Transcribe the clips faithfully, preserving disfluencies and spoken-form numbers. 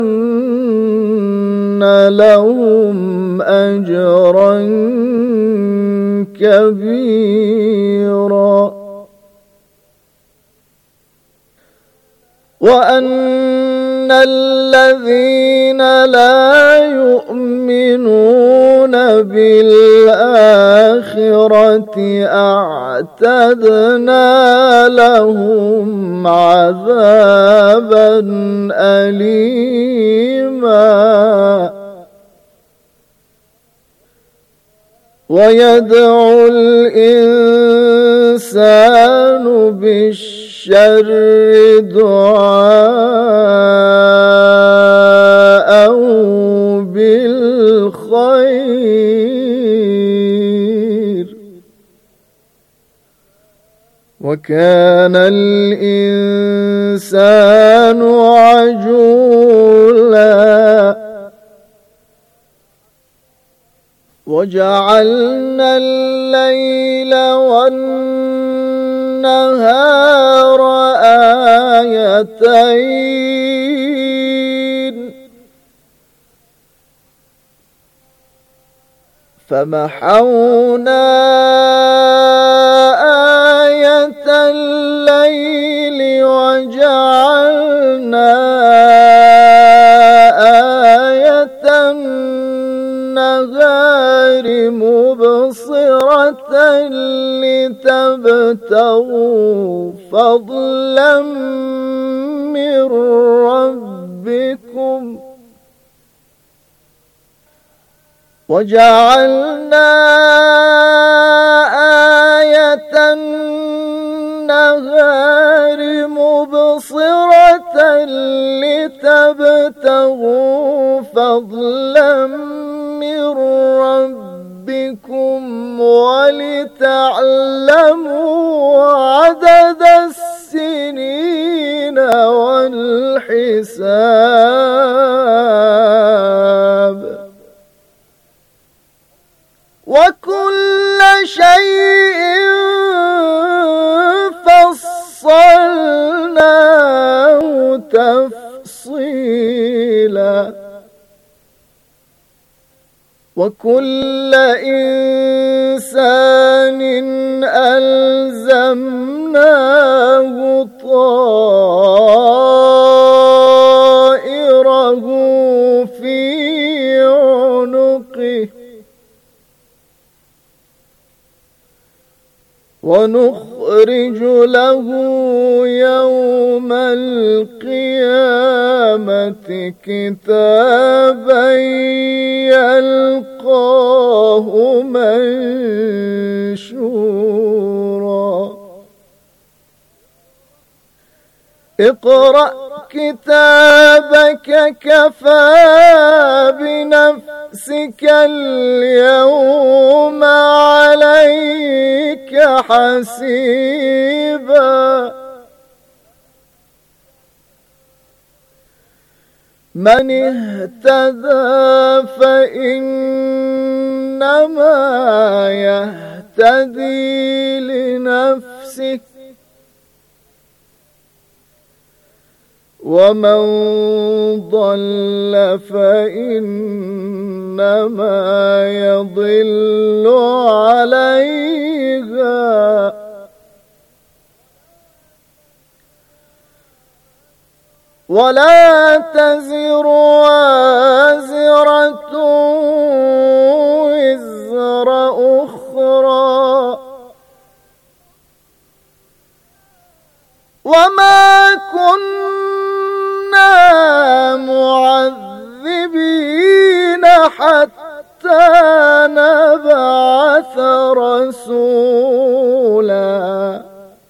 لهم أجرا كبيرا وأن الذين لا يؤمنون بالآخرة أعتدنا لهم عذابا أليما ويدعو الإنسان بالشر دعاءه بالخير وكان الإنسان عجولا وجعلنا الليل والنهار آيتين فمحونا آية الليل وجعلنا آية النهار مبصرة لتبتغوا فضلا من ربكم وجعلنا آية النهار مبصرة لتبتغوا فضلا من ربكم ولتعلموا عدد السنين والحساب وكل شيء فصلناه تفصيلا وكل إنسان ألزمناه طائره في عنقه ونخرج له يوم القيامة كتابا يلقاه منشورا اقرأ كتابك كفى بنفسك اليوم عليك حسيبا من اهتدى فإنما يهتدي لنفسه ومن ضل فإنما يضل عليها ولا تزر وازرة وزر أخرى وما كنا معذبين حتى نبعث رسولا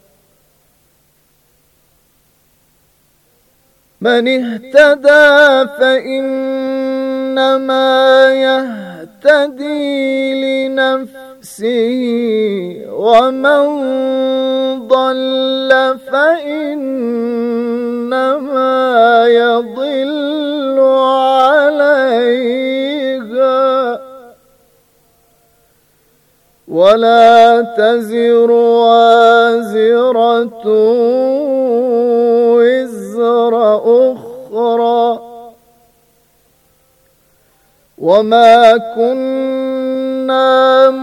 من اهتدى فإنما يهتدي لنفسه ومن ضل فإنما يضل عليها ولا تزر وازرة وزر أخرى وما كنا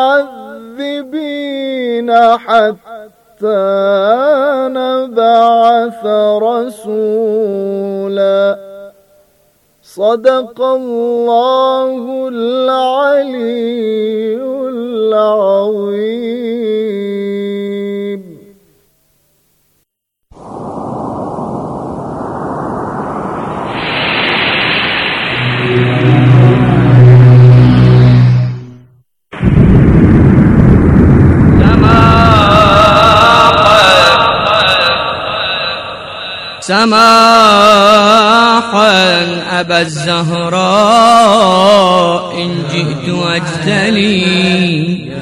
معذبين حتى نبعث رسولا. صدق الله العلي العظيم. سماحا أبا الزهراء إن جئت أجتلي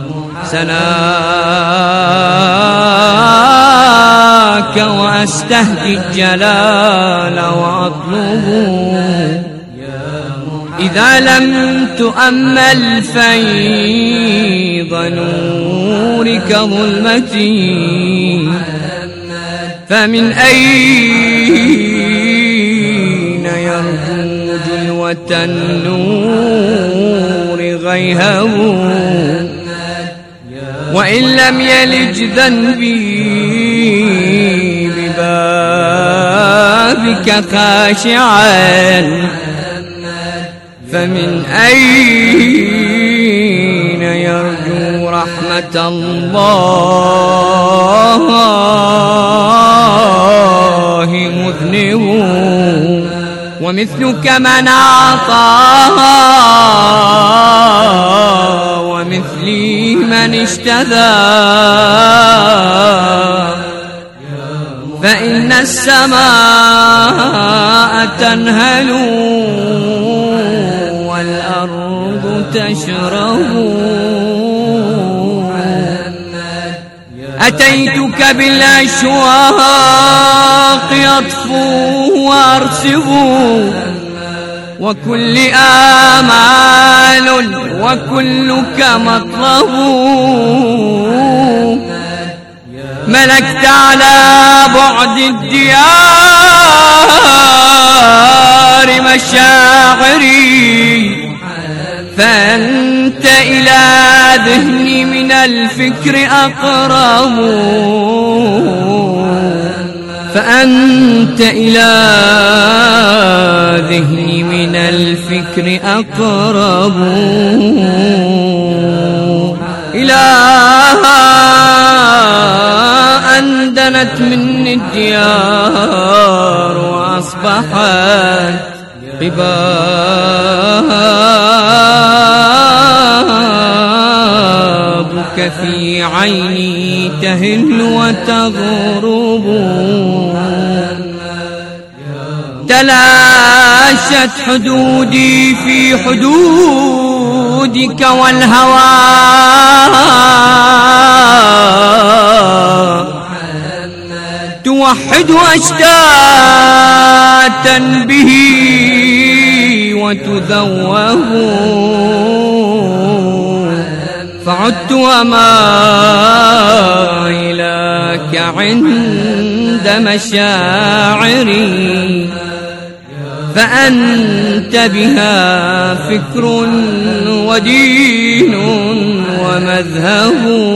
سناك وأستهدي الجلال وأطلبه إذا لم تؤمل فيض نورك ظلمتي فمن أين يرجو جلوة النور غيهه وإن لم يلج ذنبي ببابك خاشعا فمن أين يرجو رحمة الله مذنب ومثلك من أعطاها ومثلي من اشتذى فإن السماء تنهل والأرض تشرب أتيتك بالأشواق أطفو وأرسب وكل آمال وكلك مطلب ملكت على بعد الديار مشاعري فأنت إلى ذهني من الفكر أقرب فأنت إلى ذهني من الفكر أقرب إلى أن دنت مني الديار وأصبحت قبابك في عيني تهل وتغرب تلاشت حدودي في حدودك والهوى توحد أشتاتا به وتذوه فعدت ومائلك عند مشاعري فأنت بها فكر ودين ومذهب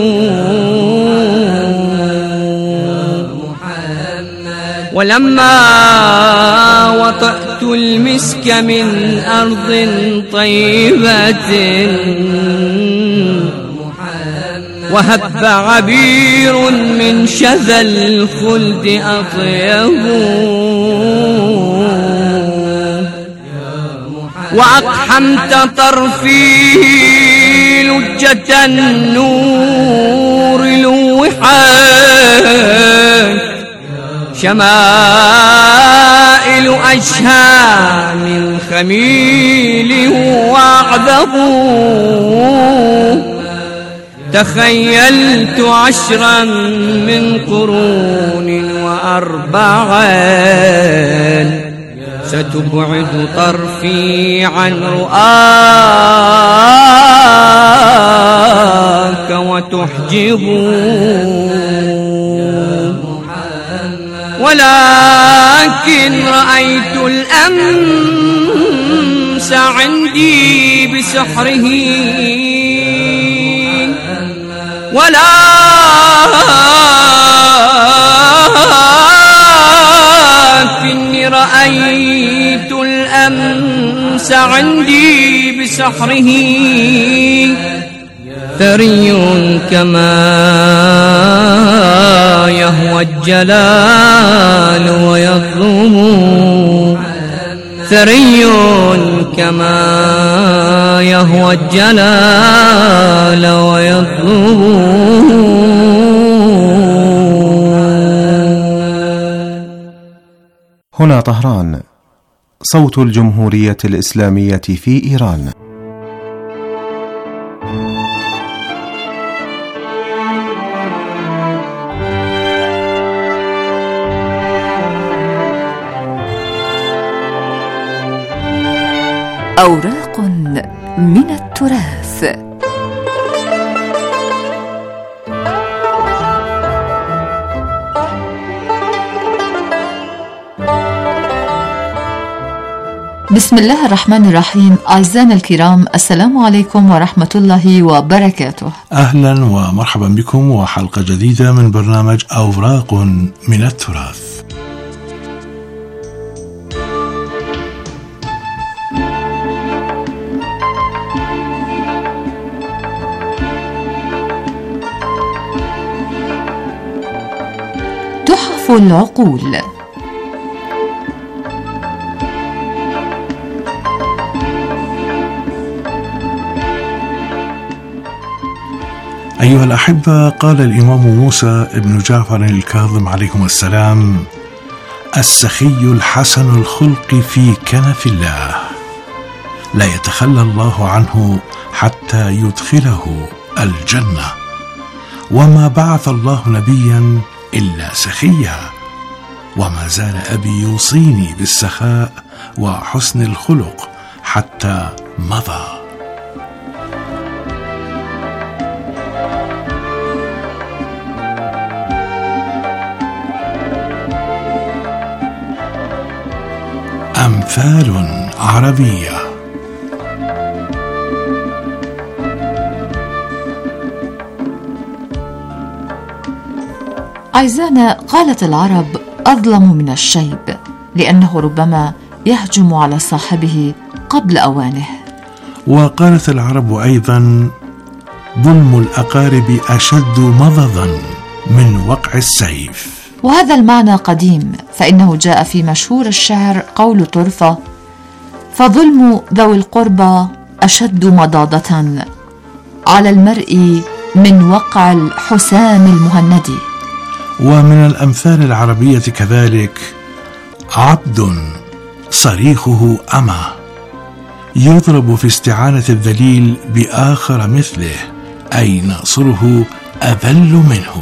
ولما وطأت المسك من أرض طيبة وهب عبير من شذا الخلد أطيب وأقحمت طرفي لجة النور لوحات شمائل أشهى من خميل وأعذب تخيلت عشرا من قرون وأربعا ستبعد طرفي عن رؤاك وتحجب ولكن رأيت الأمس عند بسحره ولا فإني رأيت الأمس عندي بسحره ثري كما يهوى الجلال ويظلم ثري كما يهوى الجلال ويظلم. هنا طهران، صوت الجمهورية الإسلامية في إيران. أوراق من التراث. بسم الله الرحمن الرحيم. أعزائنا الكرام، السلام عليكم ورحمة الله وبركاته. أهلا ومرحبا بكم وحلقة جديدة من برنامج أوراق من التراث. تحف العقول. أيها الأحبة، قال الإمام موسى ابن جعفر الكاظم عليكم السلام: السخي الحسن الخلق في كنف الله، لا يتخلى الله عنه حتى يدخله الجنة، وما بعث الله نبيا إلا سخيا، وما زال أبي يوصيني بالسخاء وحسن الخلق حتى مضى. أمثال عربية. أعزائنا، قالت العرب: أظلم من الشيب، لأنه ربما يهجم على صاحبه قبل أوانه. وقالت العرب أيضا: ظلم الأقارب أشد مضضا من وقع السيف. وهذا المعنى قديم، فإنه جاء في مشهور الشعر قول طرفة: فظلم ذوي القربى أشد مضاضة على المرء من وقع الحسام المهند. ومن الأمثال العربية كذلك: عبد صريخه أمى، يضرب في استعانة الذليل بآخر مثله، أي ناصره أذل منه.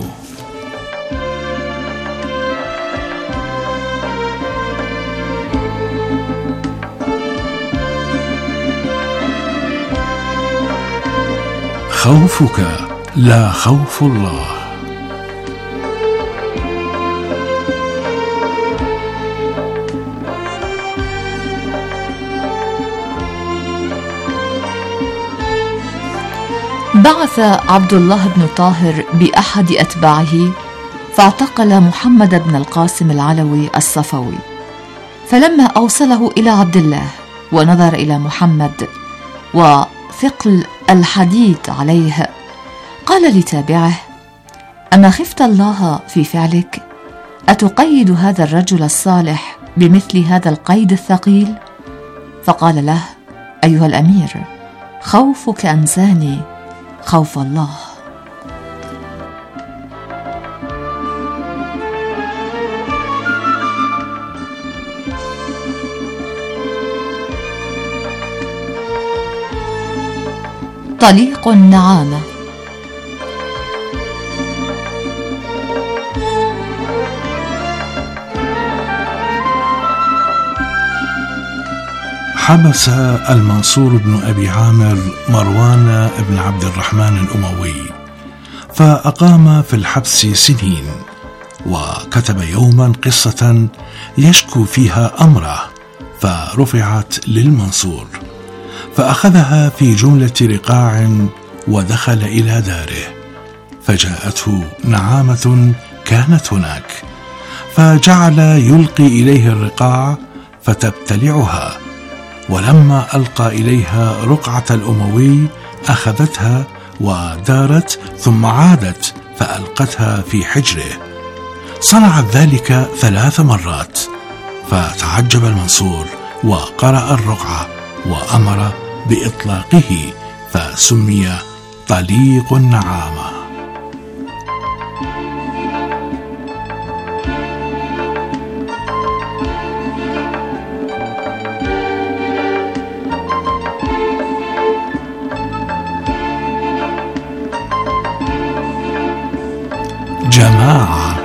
خوفك لا خوف الله. بعث عبد الله بن طاهر بأحد أتباعه فاعتقل محمد بن القاسم العلوي الصفوي، فلما أوصله إلى عبد الله ونظر إلى محمد وثقل الحديد عليه، قال لتابعه: أما خفت الله في فعلك؟ أتقيد هذا الرجل الصالح بمثل هذا القيد الثقيل؟ فقال له: أيها الأمير، خوفك أنساني خوف الله. طليق النعامة. حبس المنصور بن أبي عامر مروان بن عبد الرحمن الأموي، فأقام في الحبس سنين، وكتب يوما قصة يشكو فيها أمره، فرفعت للمنصور، فأخذها في جملة رقاع ودخل إلى داره، فجاءته نعامة كانت هناك، فجعل يلقي إليه الرقاع فتبتلعها، ولما ألقى إليها رقعة الأموي أخذتها ودارت ثم عادت فألقتها في حجره. صنعت ذلك ثلاث مرات، فتعجب المنصور وقرأ الرقعة وأمر بإطلاقه، فسمي طليق النعامة. جماعة.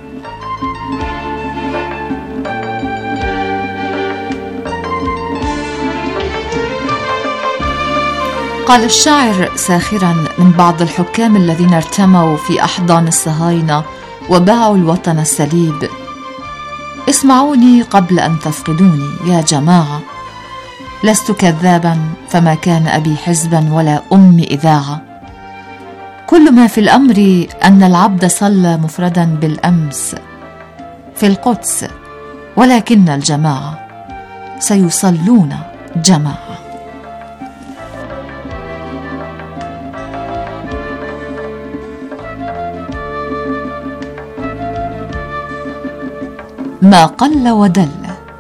قال الشاعر ساخرا من بعض الحكام الذين ارتموا في أحضان الصهاينة وباعوا الوطن السليب: اسمعوني قبل أن تفقدوني يا جماعة، لست كذابا فما كان أبي حزبا ولا أمي إذاعة، كل ما في الأمر أن العبد صلى مفردا بالأمس في القدس، ولكن الجماعة سيصلون جماعة. ما قل ودل.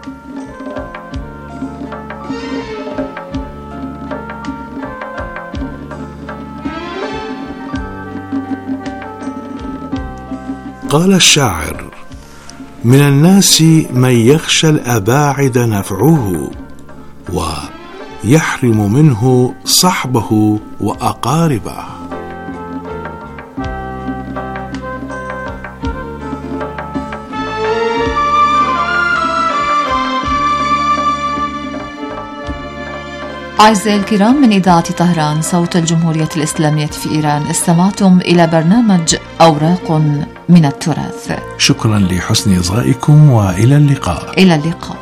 قال الشاعر: من الناس من يخشى الأباعد نفعه، ويحرم منه صحبه وأقاربه. أعزائي الكرام، من إذاعة طهران صوت الجمهورية الإسلامية في إيران، استمعتم إلى برنامج أوراق من التراث. شكرا لحسن إصغائكم، وإلى اللقاء. إلى اللقاء.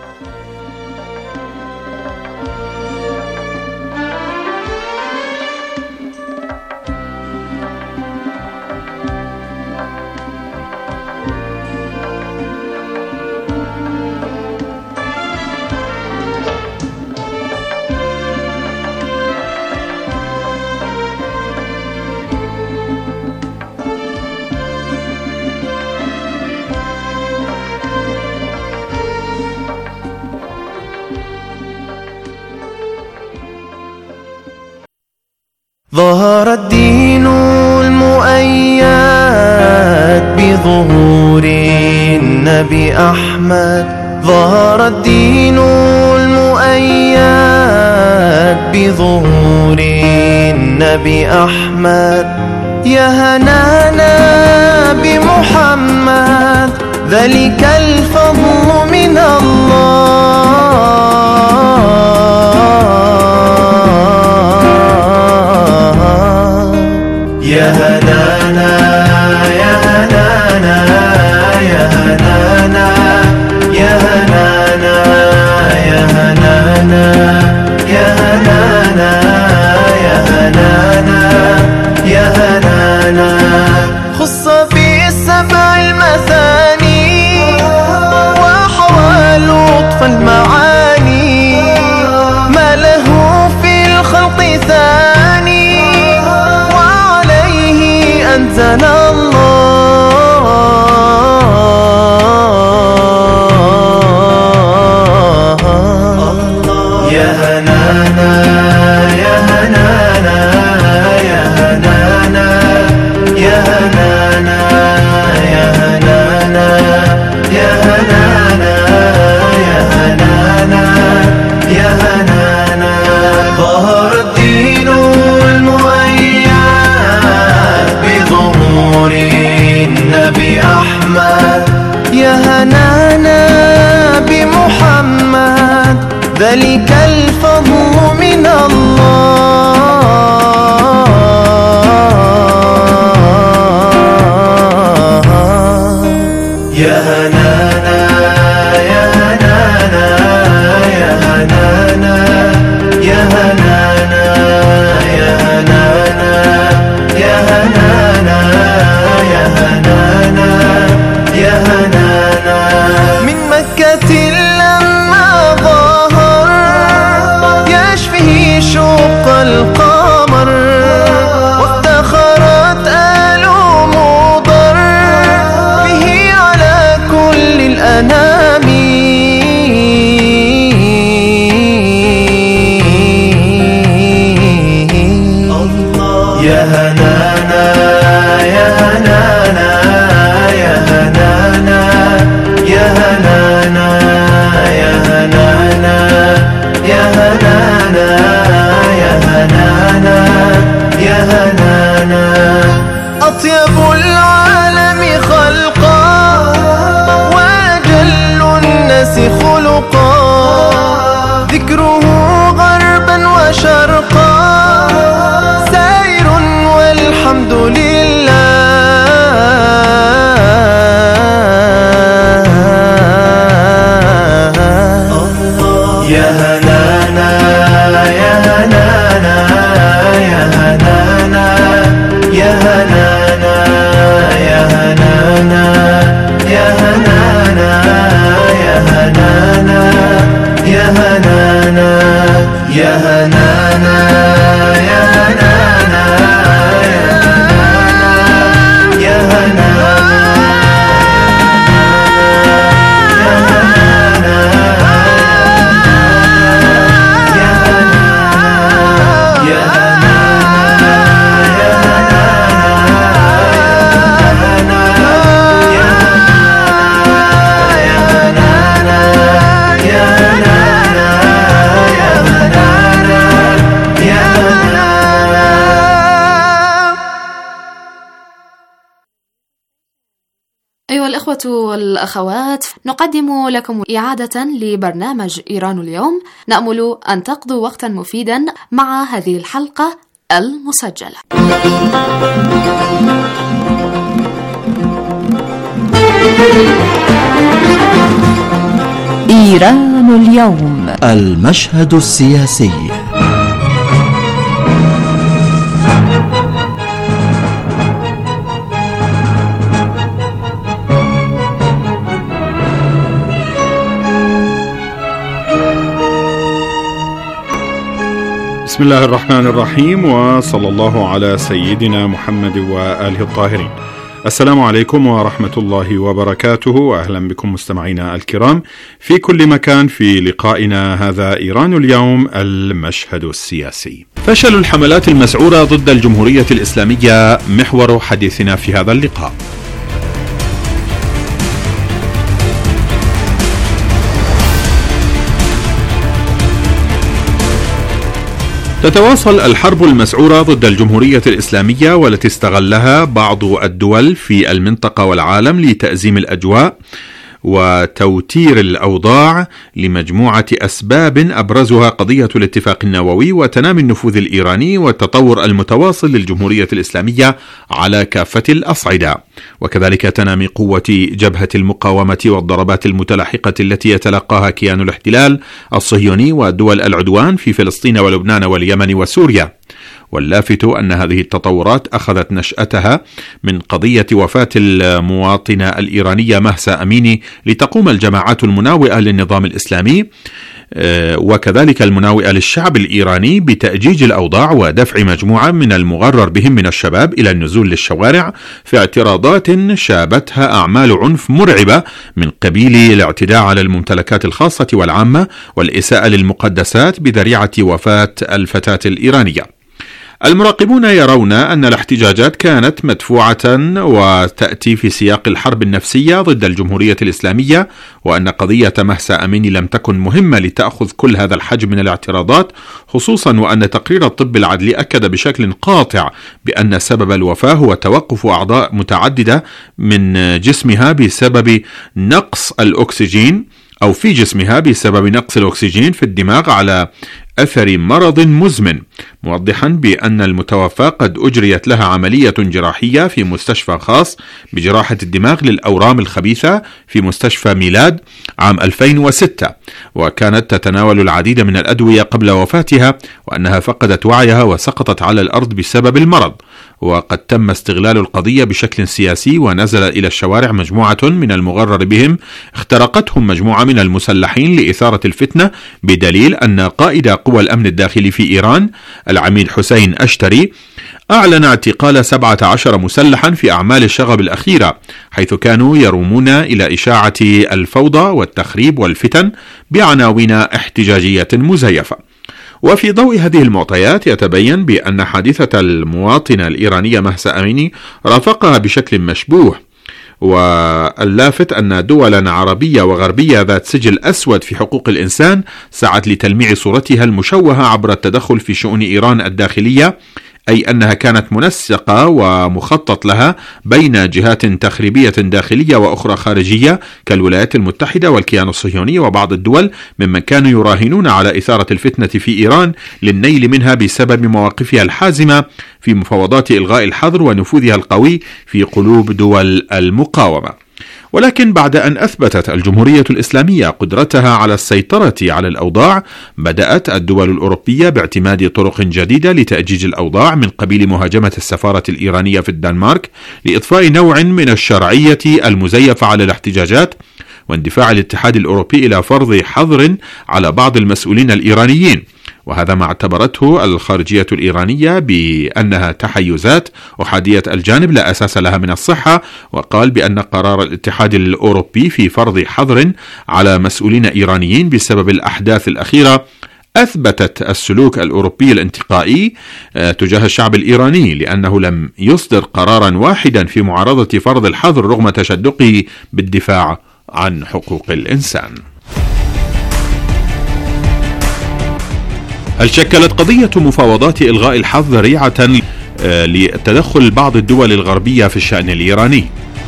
ظهر الدين المؤيد بظهور النبي أحمد، ظهر الدين المؤيد بظهور النبي أحمد، يا هنانا بمحمد ذلك الفضل من الله. يا هنانا يا هنانا يا هنانا يا هنانا يا هنانا يا هنانا يا هنانا يا هنانا، خص بالسبع المثاني وحوى لطف المعاني، ما له في الخلق ثاني أنزل الله. يا هنانا يا هنانا يا هنانا يا هنانا يا هنانا يا هنانا يا هنانا يا هنانا، ظهر الدين بظهور النبي أحمد، يا هنانا بمحمد ذلك الفضل من الله. يا هنانا يا هنانا يا هنانا يا هنانا وشرقا سائر والحمد لله. يا هنانا يا هنانا يا هنانا يا هنانا يا هنانا يا هنانا يا هنانا يا هنانا يا هنانا يا هنانا يا هنانا أيها الأخوة والأخوات، نقدم لكم إعادة لبرنامج إيران اليوم. نأمل أن تقضوا وقتا مفيدا مع هذه الحلقة المسجلة. إيران اليوم، المشهد السياسي. بسم الله الرحمن الرحيم، وصلى الله على سيدنا محمد وآله الطاهرين. السلام عليكم ورحمة الله وبركاته، وأهلا بكم مستمعينا الكرام في كل مكان في لقائنا هذا إيران اليوم، المشهد السياسي. فشل الحملات المسعورة ضد الجمهورية الإسلامية محور حديثنا في هذا اللقاء. تتواصل الحرب المسعورة ضد الجمهورية الإسلامية، والتي استغلها بعض الدول في المنطقة والعالم لتأزيم الأجواء وتوتير الأوضاع لمجموعة أسباب أبرزها قضية الاتفاق النووي وتنامي النفوذ الإيراني والتطور المتواصل للجمهورية الإسلامية على كافة الأصعدة، وكذلك تنامي قوة جبهة المقاومة والضربات المتلاحقة التي يتلقاها كيان الاحتلال الصهيوني ودول العدوان في فلسطين ولبنان واليمن وسوريا. واللافت أن هذه التطورات أخذت نشأتها من قضية وفاة المواطنة الإيرانية مهسا أميني لتقوم الجماعات المناوئة للنظام الإسلامي وكذلك المناوئة للشعب الإيراني بتأجيج الأوضاع ودفع مجموعة من المغرر بهم من الشباب إلى النزول للشوارع في اعتراضات شابتها أعمال عنف مرعبة من قبيل الاعتداء على الممتلكات الخاصة والعامة والإساءة للمقدسات بذريعة وفاة الفتاة الإيرانية. المراقبون يرون أن الاحتجاجات كانت مدفوعة وتأتي في سياق الحرب النفسية ضد الجمهورية الإسلامية، وأن قضية مهسا أميني لم تكن مهمة لتأخذ كل هذا الحجم من الاعتراضات، خصوصا وأن تقرير الطب العدلي أكد بشكل قاطع بأن سبب الوفاة هو توقف أعضاء متعددة من جسمها بسبب نقص الأكسجين أو في جسمها بسبب نقص الأكسجين في الدماغ على أثر مرض مزمن، موضحا بأن المتوفى قد أجريت لها عملية جراحية في مستشفى خاص بجراحة الدماغ للأورام الخبيثة في مستشفى ميلاد عام ألفين وستة، وكانت تتناول العديد من الأدوية قبل وفاتها، وأنها فقدت وعيها وسقطت على الأرض بسبب المرض. وقد تم استغلال القضية بشكل سياسي، ونزل إلى الشوارع مجموعة من المغرر بهم اخترقتهم مجموعة من المسلحين لإثارة الفتنة، بدليل أن قائد قوى الأمن الداخلي في إيران العميد حسين أشتري أعلن اعتقال سبعة عشر مسلحا في أعمال الشغب الأخيرة، حيث كانوا يرومون إلى إشاعة الفوضى والتخريب والفتن بعناوين احتجاجية مزيفة. وفي ضوء هذه المعطيات يتبين بأن حادثة المواطنة الإيرانية مهسا أميني رافقها بشكل مشبوه، واللافت أن دولا عربية وغربية ذات سجل أسود في حقوق الإنسان سعت لتلميع صورتها المشوهة عبر التدخل في شؤون إيران الداخلية أي أنها كانت منسقة ومخطط لها بين جهات تخريبية داخلية وأخرى خارجية كالولايات المتحدة والكيان الصهيوني وبعض الدول ممن كانوا يراهنون على إثارة الفتنة في إيران للنيل منها بسبب مواقفها الحازمة في مفاوضات إلغاء الحظر ونفوذها القوي في قلوب دول المقاومة. ولكن بعد أن أثبتت الجمهورية الإسلامية قدرتها على السيطرة على الأوضاع، بدأت الدول الأوروبية باعتماد طرق جديدة لتأجيج الأوضاع من قبيل مهاجمة السفارة الإيرانية في الدنمارك لإضفاء نوع من الشرعية المزيفة على الاحتجاجات، واندفاع الاتحاد الأوروبي إلى فرض حظر على بعض المسؤولين الإيرانيين، وهذا ما اعتبرته الخارجية الإيرانية بأنها تحيزات أحادية الجانب لا أساس لها من الصحة، وقال بأن قرار الاتحاد الأوروبي في فرض حظر على مسؤولين إيرانيين بسبب الأحداث الأخيرة أثبتت السلوك الأوروبي الانتقائي تجاه الشعب الإيراني، لأنه لم يصدر قرارا واحدا في معارضة فرض الحظر رغم تشدقه بالدفاع عن حقوق الإنسان. هل شكلت قضية مفاوضات إلغاء الحظر ذريعة لتدخل بعض الدول الغربية في الشأن الإيراني؟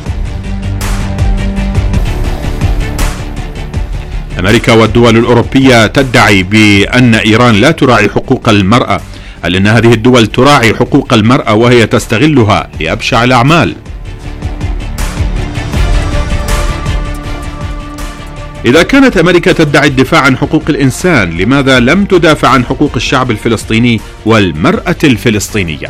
أمريكا والدول الأوروبية تدعي بأن إيران لا تراعي حقوق المرأة. هل أن هذه الدول تراعي حقوق المرأة وهي تستغلها لأبشع الأعمال؟ إذا كانت أمريكا تدعي الدفاع عن حقوق الإنسان، لماذا لم تدافع عن حقوق الشعب الفلسطيني والمرأة الفلسطينية؟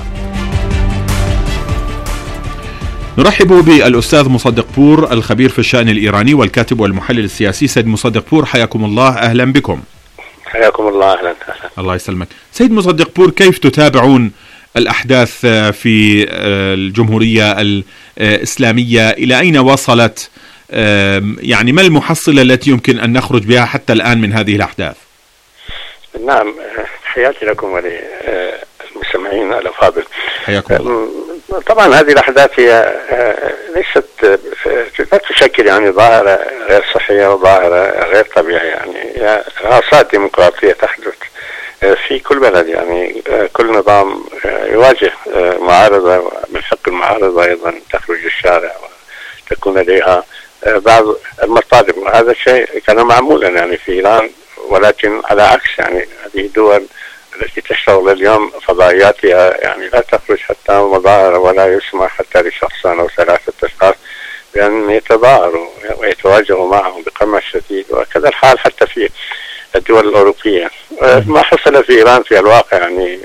نرحب بالأستاذ مصدق بور الخبير في الشأن الإيراني والكاتب والمحلل السياسي. سيد مصدق بور، حياكم الله، أهلا بكم. حياكم الله، أهلا أهلا. الله يسلمك. سيد مصدق بور، كيف تتابعون الأحداث في الجمهورية الإسلامية؟ إلى أين وصلت؟ يعني ما المحصلة التي يمكن أن نخرج بها حتى الآن من هذه الأحداث؟ نعم، حياتي لكم وللمستمعين الأفاضل. حياكم. طبعا هذه الأحداث هي ليست لا تشكل يعني ظاهرة غير صحية وظاهرة غير طبيعية، يعني هي غاصات ديمقراطية تحدث في كل بلد. يعني كل نظام يواجه معارضة، من حق المعارضة أيضا تخرج الشارع وتكون لديها بعض المطالب، وهذا الشيء كان معمولا يعني في إيران، ولكن على عكس يعني هذه الدول التي تشتغل اليوم فضائياتها يعني لا تخرج حتى مظاهرة، ولا يسمح حتى لشخصان أو ثلاثة أشخاص بأن يتظاهروا ويتواجهوا معهم بقمع شديد، وكذا الحال حتى في الدول الأوروبية. ما حصل في إيران في الواقع يعني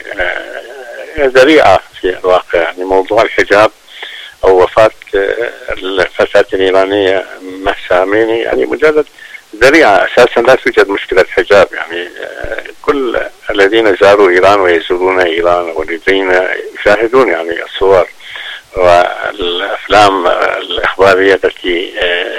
ذريعة في الواقع، يعني موضوع الحجاب أو وفاة الفتاة الإيرانية مهسا أميني يعني مجرد ذريعة، أساسا لا توجد مشكلة حجاب. يعني كل الذين زاروا إيران ويزورون إيران والذين يشاهدون يعني الصور والأفلام الإخبارية التي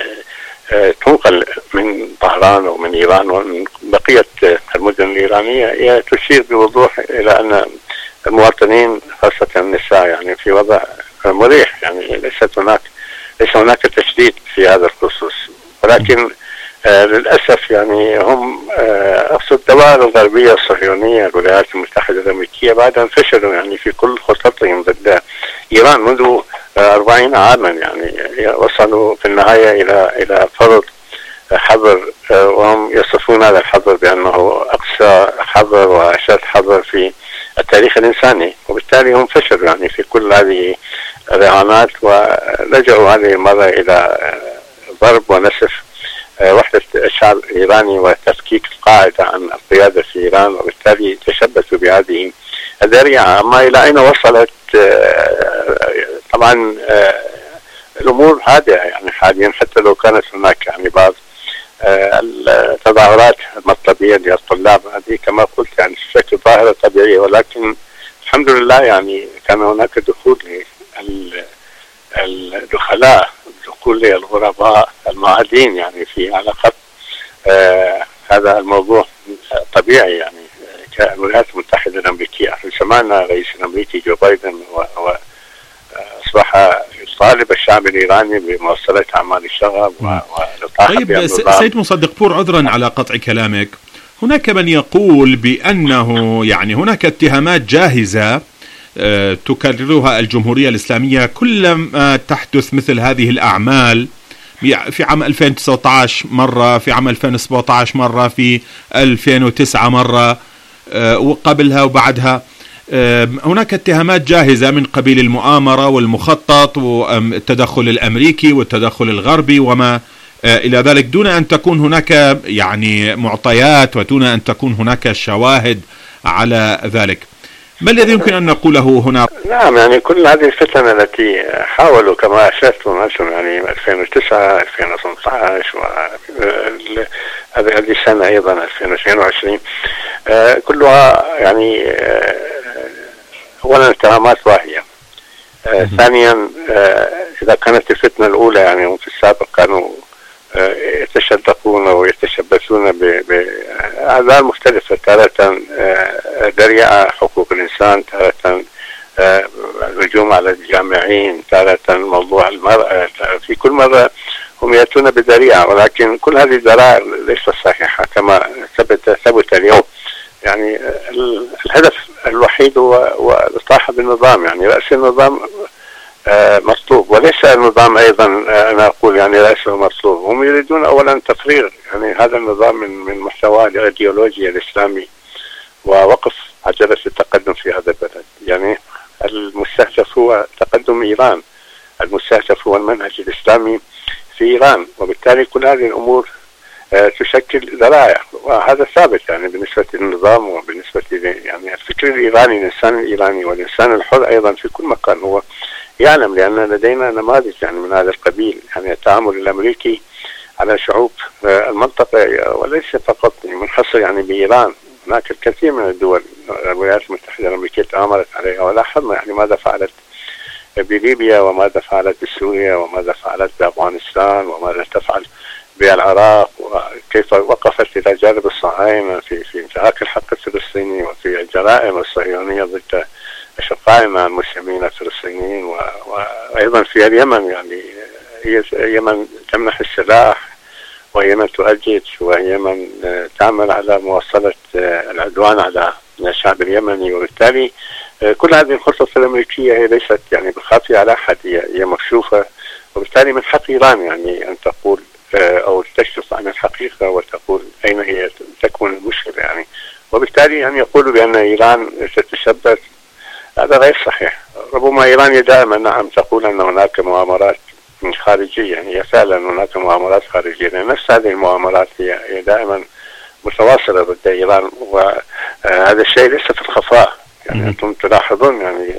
تنقل من طهران ومن إيران ومن بقية المدن الإيرانية هي تشير بوضوح إلى أن المواطنين خاصة النساء يعني في وضع مريح، يعني ليست هناك ليس هناك تشديد في هذا الخصوص. ولكن آه للأسف يعني هم آه أقصد الدوائر الغربية الصهيونية الولايات المتحدة الأمريكية بعد أن فشلوا يعني في كل خططهم ضد إيران منذ آه أربعين عاما، يعني وصلوا في النهاية إلى إلى فرض حظر، آه وهم يصفون هذا الحظر بأنه أقصى حظر وأشد حظر في التاريخ الإنساني، وبالتالي هم فشلوا يعني في كل هذه الرهانات، ولجأوا هذه المرة إلى ضرب ونسف وحدة الشعب الإيراني وتفكيك القاعدة عن القيادة في إيران، وبالتالي تشبثوا بهذه الذريعة. أما إلى أين وصلت؟ طبعا الأمور هادئة يعني حاليا، حتى لو كانت هناك يعني بعض التظاهرات المطلبية للطلاب، هذه كما قلت يعني بشكل ظاهرة طبيعية، ولكن الحمد لله يعني كان هناك دخول للدخلاء، دخول للغرباء المعادين يعني في علاقة آه هذا الموضوع طبيعي. يعني كالولايات المتحدة الأمريكية سمعنا رئيس الأمريكي جو بايدن وأصبح يطالب الشعب الإيراني بمواصلة أعمال الشغب والإطاحة. طيب سيد مصدق بور، عذرا على قطع كلامك، هناك من يقول بأنه يعني هناك اتهامات جاهزة تكررها الجمهورية الإسلامية كلما تحدث مثل هذه الأعمال، في عام ألفين وتسعة عشر مرة، في عام ألفين وسبعة عشر مرة، في ألفين وتسعة مرة، وقبلها وبعدها. هناك اتهامات جاهزة من قبيل المؤامرة والمخطط والتدخل الأمريكي والتدخل الغربي وما إلى ذلك، دون أن تكون هناك يعني معطيات ودون أن تكون هناك شواهد على ذلك. ما الذي يمكن أن نقوله هنا؟ نعم، يعني كل هذه الفتن التي حاولوا كما أشرتم أنتم يعني ألفين وتسعة ألفين وثمانية عشر وهذه السنة أيضا ألفين واثنين وعشرين كلها يعني أولا اتهامات واهية. ثانيا إذا كانت الفتنة الأولى يعني في السابق كانوا يتشدقون ويتشبثون بأعذار مختلفة، تارة دريعة حقوق الإنسان، تارة الهجوم على الجامعين، تارة موضوع المرأة، في كل مرة هم يأتون بدريعة، ولكن كل هذه الذرائع ليست صحيحة كما ثبت ثبت اليوم. يعني الهدف الوحيد هو الإصلاح بالنظام، يعني رأس النظام مطلوب وليس النظام أيضا أنا أقول يعني رأسه مطلوب. هم يريدون أولا تفريغ يعني هذا النظام من من محتوى الإيديولوجيا الإسلامي ووقف عجلة التقدم في هذا البلد. يعني المستهدف هو تقدم إيران، المستهدف هو المنهج الإسلامي في إيران، وبالتالي كل هذه الأمور تشكل ذرائع، وهذا ثابت يعني بالنسبة للنظام وبالنسبة يعني الفكر الإيراني، الإنسان الإيراني والإنسان الحر أيضا في كل مكان هو يعلم، لأن لدينا نماذج يعني من هذا القبيل. يعني التعامل الأمريكي على شعوب المنطقة وليس فقط منحصر يعني بإيران، هناك الكثير من الدول الولايات المتحدة الأمريكية تآمرت عليها، ولاحظنا يعني ماذا فعلت بليبيا وماذا فعلت بسوريا وماذا فعلت بأفغانستان وماذا تفعل بالعراق، وكيف وقفت إلى جانب الصهاينة في في انتهاك الحق الفلسطيني وفي الجرائم الصهيونية ضد أشقائنا المسلمين الفلسطينيين، وأيضا في اليمن. يعني هي اليمن تمنح السلاح ويمن تؤجج ويمن تعمل على مواصلة العدوان على الشعب اليمني، وبالتالي كل هذه الخطط الأمريكية هي ليست يعني بالخافية على أحد، هي مكشوفة، وبالتالي من حق إيران يعني أن تقول أو تكشف عن الحقيقة وتقول أين هي تكون المشكلة يعني. وبالتالي يعني يقولوا بأن إيران تتشبث، هذا غير صحيح. ربما إيران دائما نعم تقول أن هناك مؤامرات خارجية، يعني هي فعلا هناك مؤامرات خارجية، لأن نفس هذه المؤامرات هي دائما متواصلة ضد إيران، وهذا الشيء ليس في الخفاء. يعني أنتم تلاحظون يعني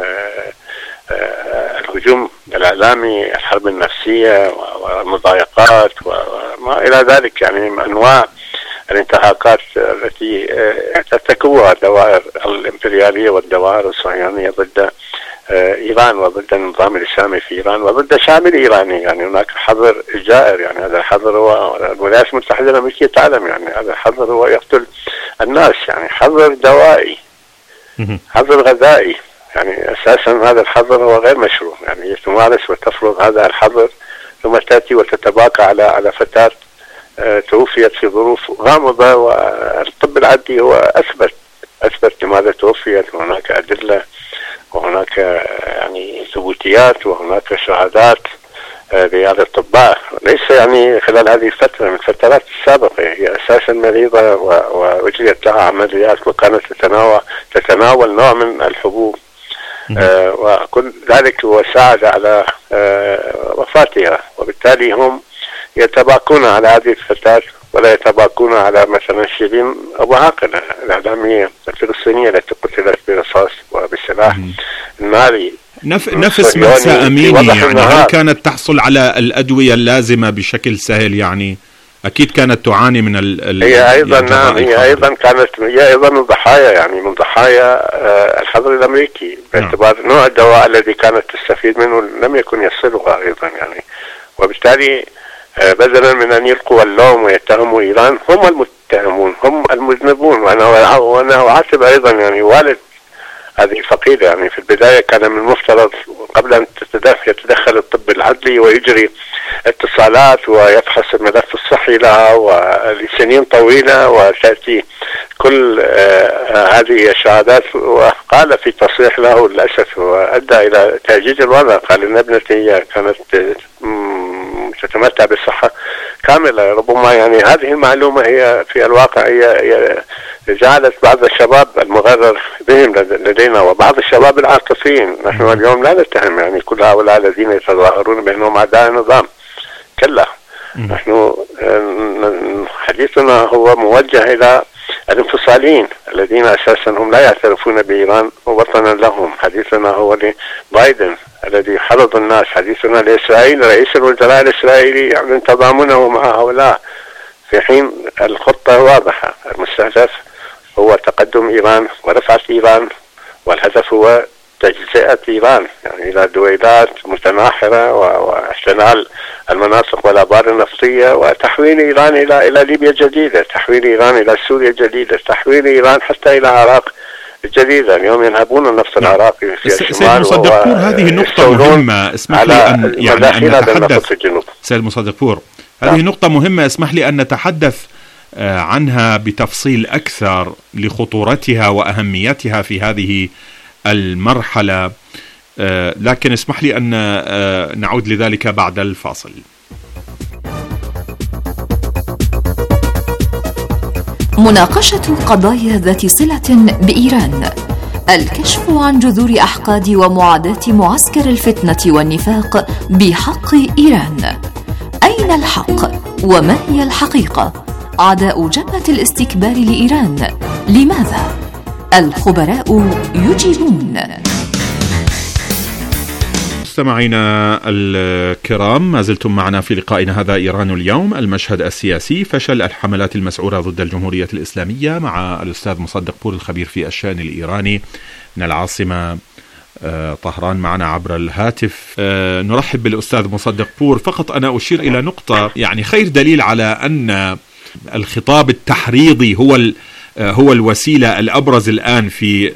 الهجوم الإعلامي، الحرب النفسية والمضايقات وما إلى ذلك، يعني أنواع الانتهاكات التي ترتكبها الدوائر الإمبريالية والدوائر الصهيونية ضد إيران وضد النظام الإسلامي في إيران وضد الشعب الإيراني. يعني هناك حظر جائر، يعني هذا الحظر هو الولايات المتحدة الأمريكية تعلم يعني هذا الحظر هو يقتل الناس، يعني حظر دوائي، حظر غذائي، يعني أساسا هذا الحظر هو غير مشروع. يعني تمارس وتفرض هذا الحظر ثم تأتي وتتباكى على على فتاة توفيت في ظروف غامضة، والطب العادي هو أثبت أثبت لماذا توفيت، وهناك أدلة وهناك يعني ثبوتيات وهناك شهادات لهذا الأطباء، ليس يعني خلال هذه الفترة من الفترات السابقة. هي أساسا مريضة وأجريت لها عمليات وكانت تتناول تتناول نوع من الحبوب، آه وكل ذلك هو ساعد على آه وفاتها. وبالتالي هم يتباكون على هذه الفتاة ولا يتباكون على مثلا شيرين أبو عاقلة الإعلامية الفلسطينية التي قتلت برصاص وبالسلاح الناري. نف... نفس مأساة أميني، يعني هل كانت تحصل على الأدوية اللازمة بشكل سهل؟ يعني أكيد كانت تعاني من ال... هي أيضا نعم هي أيضا كانت هي أيضا من ضحايا يعني من ضحايا آه الحظر الأمريكي، باعتبار نعم. نوع الدواء الذي كانت تستفيد منه لم يكن يصلها أيضا يعني. وبالتالي آه بدلا من أن يلقوا اللوم ويتهموا إيران، هم المتهمون هم المذنبون. وأنا وأنا أعاتب أيضا يعني والد هذه الفقيدة. يعني في البداية كان من المفترض قبل أن يتدخل الطب العدلي ويجري اتصالات ويفحص الملف الصحي لها ولسنين طويلة، وتأتي كل هذه الشهادات، وقال في تصريح له للأسف وأدى إلى تأجيج الوضع. قال إن ابنتي كانت تتمتع بصحة كاملة. ربما يعني هذه المعلومة هي في الواقع هي, هي جعلت بعض الشباب المغرر بهم لدينا وبعض الشباب العاطفيين. نحن اليوم لا نتهم يعني كل هؤلاء الذين يتظاهرون بأنهم أعداء النظام، كلا. نحن حديثنا هو موجه إلى الانفصاليين الذين أساسا هم لا يعترفون بإيران وطنا لهم. حديثنا هو لبايدن الذي يحرض الناس. حديثنا لإسرائيل، رئيس الوزراء الإسرائيلي يعلن تضامنه مع هؤلاء، في حين الخطة واضحة. المستهدف هو تقدم إيران ورفعة إيران، والهدف هو تجزئة إيران يعني إلى دويلات متناحرة واحتلال المناطق والآبار النفطية، وتحويل إيران إلى إلى ليبيا الجديدة، تحويل إيران إلى سوريا الجديدة، تحويل إيران حتى إلى العراق الجديدة. اليوم ينهبون النفط العراقي في الشمال. سيد مصدق بور، هذه نقطة مهمة، اسمح لي أن يعني أن نتحدث. سيد مصدق بور، هذه نقطة مهمة، اسمح لي أن نتحدث عنها بتفصيل أكثر لخطورتها وأهميتها في هذه المرحلة، لكن اسمح لي أن نعود لذلك بعد الفاصل. مناقشة قضايا ذات صلة بإيران، الكشف عن جذور أحقاد ومعاداة معسكر الفتنة والنفاق بحق إيران. أين الحق وما هي الحقيقة؟ عداء جبهة الاستكبار لإيران، لماذا؟ الخبراء يجيبون. مستمعينا الكرام، ما زلتم معنا في لقائنا هذا إيران اليوم، المشهد السياسي، فشل الحملات المسعورة ضد الجمهورية الإسلامية، مع الأستاذ مصدق بور الخبير في الشأن الإيراني من العاصمة طهران معنا عبر الهاتف. نرحب بالأستاذ مصدق بور. فقط أنا أشير إلى نقطة، يعني خير دليل على أن الخطاب التحريضي هو هو الوسيلة الأبرز الآن في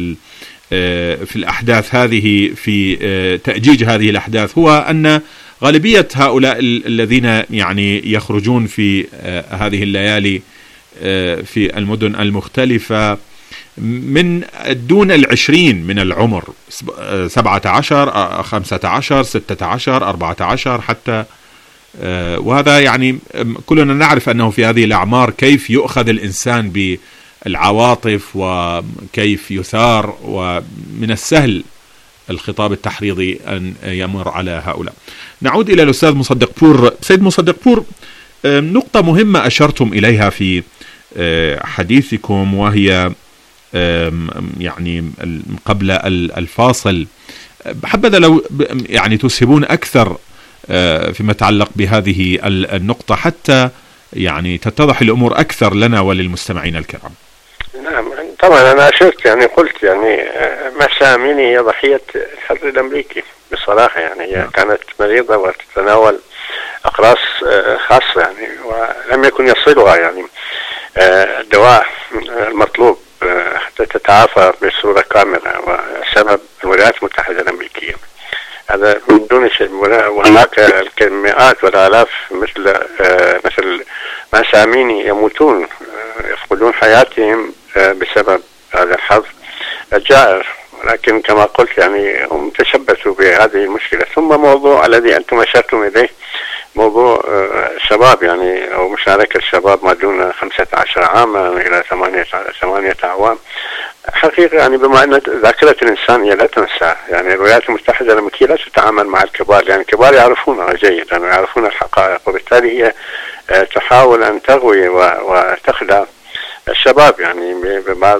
في الأحداث هذه، في تأجيج هذه الأحداث، هو أن غالبية هؤلاء الذين يعني يخرجون في هذه الليالي في المدن المختلفة من دون العشرين من العمر، سبعة عشر، خمسة عشر، ستة عشر، أربعة عشر حتى، وهذا يعني كلنا نعرف أنه في هذه الأعمار كيف يؤخذ الإنسان بالعواطف وكيف يثار، ومن السهل الخطاب التحريضي أن يمر على هؤلاء. نعود إلى الأستاذ مصدق بور. سيد مصدق بور، نقطة مهمة أشرتم إليها في حديثكم، وهي يعني قبل الفاصل، حبذا لو يعني تسهبون أكثر فيما يتعلق بهذه النقطة حتى يعني تتضح الأمور أكثر لنا وللمستمعين الكرام. نعم طبعا أنا أشرت يعني قلت يعني مهسا أميني هي ضحية الحرب الأمريكي بصراحة. يعني هي نعم. كانت مريضة وتتناول أقراص خاصة يعني، ولم يكن يصلها يعني الدواء المطلوب حتى تتعافى بصورة كاملة، وسبب الولايات المتحدة الأمريكية. هذا من دون شيء. وهناك مئات والآلاف مثل مثل مهسا أميني يموتون، يفقدون حياتهم بسبب هذا الحظ الجائر. ولكن كما قلت يعني هم تشبثوا بهذه المشكلة. ثم موضوع الذي أنتم أشرتم إليه، موضوع الشباب يعني، أو مشاركة الشباب ما دون خمسة عشر عاما إلى ثمانية ثمانية أعوام. حقيقة يعني بما أن ذاكرة الإنسانية لا تنسى، يعني الولايات المتحدة الأمريكية لا تتعامل مع الكبار، يعني الكبار يعرفونها جيدا ويعرفون الحقائق، وبالتالي هي تحاول أن تغوي وتخدع الشباب يعني ببعض